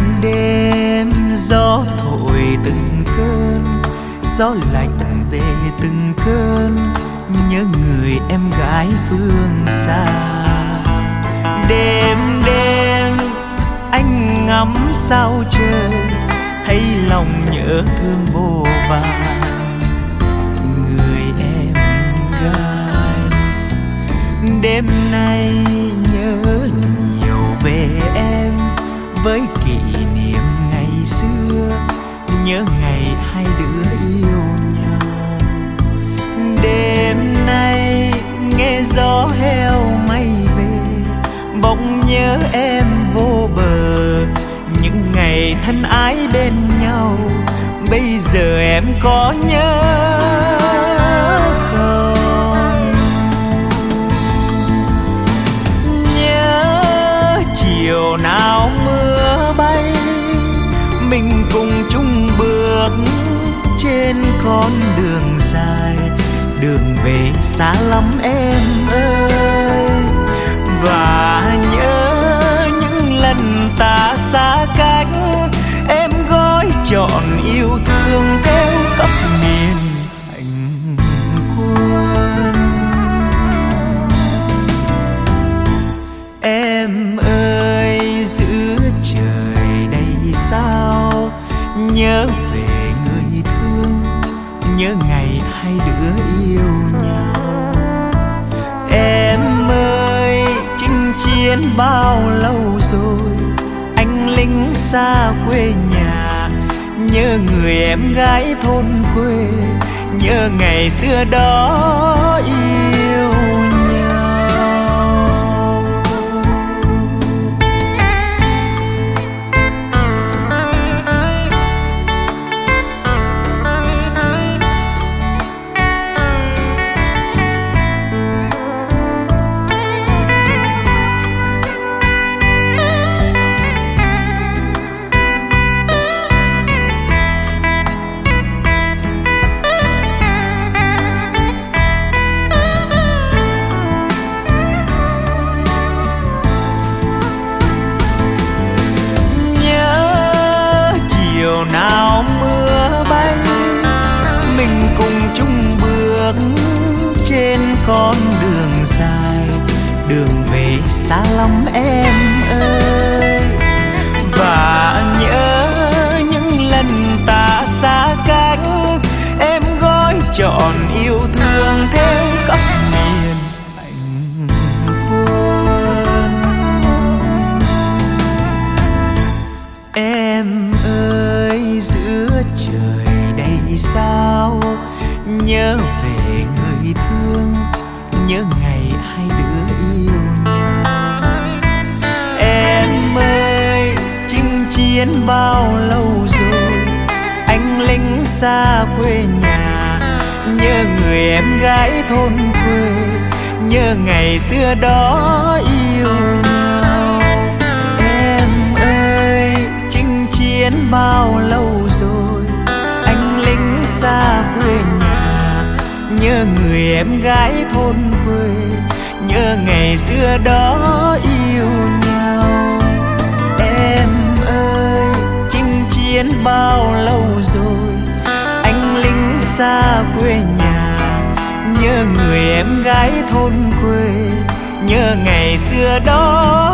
đêm gió thổi từng cơn, gió lạnh về từng cơn, nhớ người em gái phương xa. Đêm đêm anh ngắm sao trời, thấy lòng nhớ thương vô vàn người em gái. Đêm nay nhớ nhiều về em, với kỷ niệm ngày xưa, nhớ ngày hai đứa yêu nhau. Đêm nay nghe gió heo mây về, bỗng nhớ em vô bờ, những ngày thân ái bên nhau. Bây giờ em có nhớ không? Nhớ chiều nào mưa bay, mình cùng chung bước trên con đường dài. Đường về xa lắm em ơi, và nhớ những lần ta xa cách, em gói trọn yêu thương theo khắp miền hành quân. Em ơi giữa trời đầy sao, nhớ về người thương, nhớ ngày hai đứa yêu nhau. Em ơi chinh chiến bao lâu rồi, anh lính xa quê nhà, nhớ người em gái thôn quê, nhớ ngày xưa đó yêu nhau. Nào mưa bay, mình cùng chung bước trên con đường dài. Đường về xa lắm em ơi, và nhớ những lần ta xa cách, em gói trọn yêu thương theo khắp miền hành quân. Em ơi giữa trời đầy sao, nhớ về người thương, nhớ ngày hai đứa yêu nhau. Em ơi chinh chiến bao lâu rồi, anh lính xa quê nhà, nhớ người em gái thôn quê, nhớ ngày xưa đó yêu nhau. Em ơi chinh chiến bao lâu rồi, anh lính xa quê nhà, nhớ người em gái thôn quê, nhớ ngày xưa đó yêu nhau. Em ơi chinh chiến bao lâu rồi, anh lính xa quê nhà, nhớ người em gái thôn quê, nhớ ngày xưa đó